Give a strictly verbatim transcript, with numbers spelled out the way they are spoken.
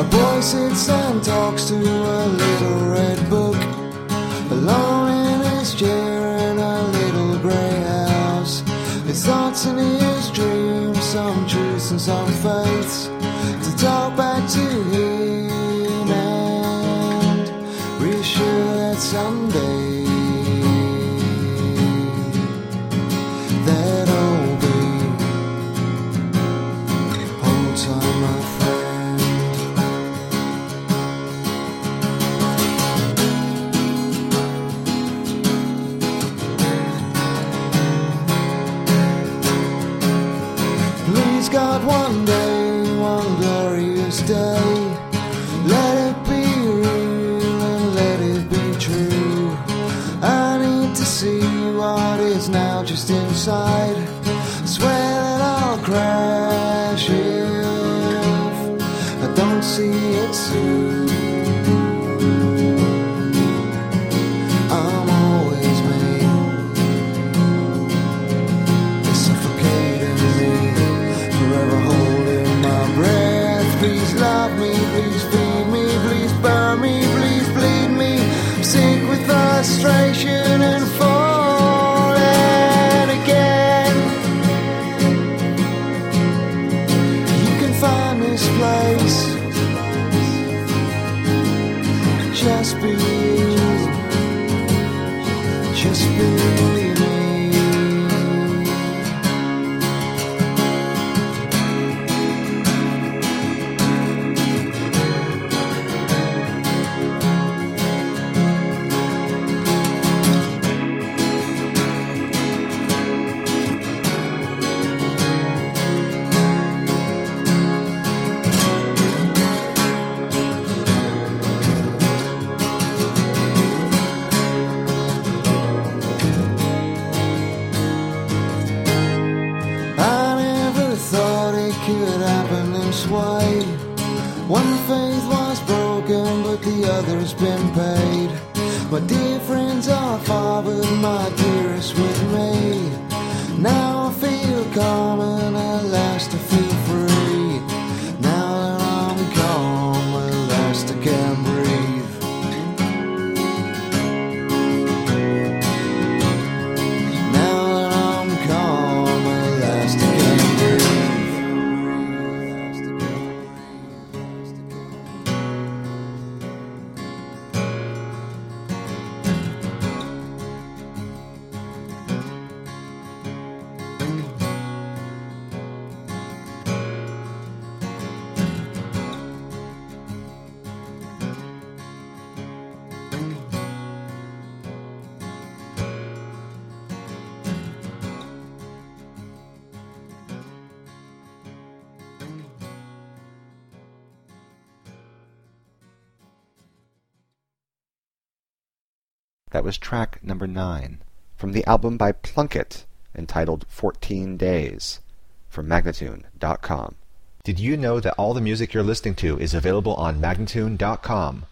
boy sits and talks to a little red book, alone in his chair in a little grey house. His thoughts and his dreams, some truths and some faiths, to talk back to him and reassure that someday that I'll be. Hold time, my friend. Please God, one day, one glorious day, let it be real and let it be true. I need to see what is now just inside. I swear that I'll crash if I don't see it soon. I'm always me, it's suffocating me, forever holding my breath. Please love me, please feed me, please burn me, please bleed me. I'm sick with frustration and falling again. You can find this place, just be you, just be me. Could happen this way. One faith was broken, but the other's been paid. My dear friends are far, but my dearest with me. Now I feel calm and at last I feel free. Now that I'm calm, at last I can breathe. Now that I'm calm, at last I can breathe. That was track number nine from the album by Plunkett entitled fourteen days from Magnatune dot com. Did you know that all the music you're listening to is available on Magnatune dot com?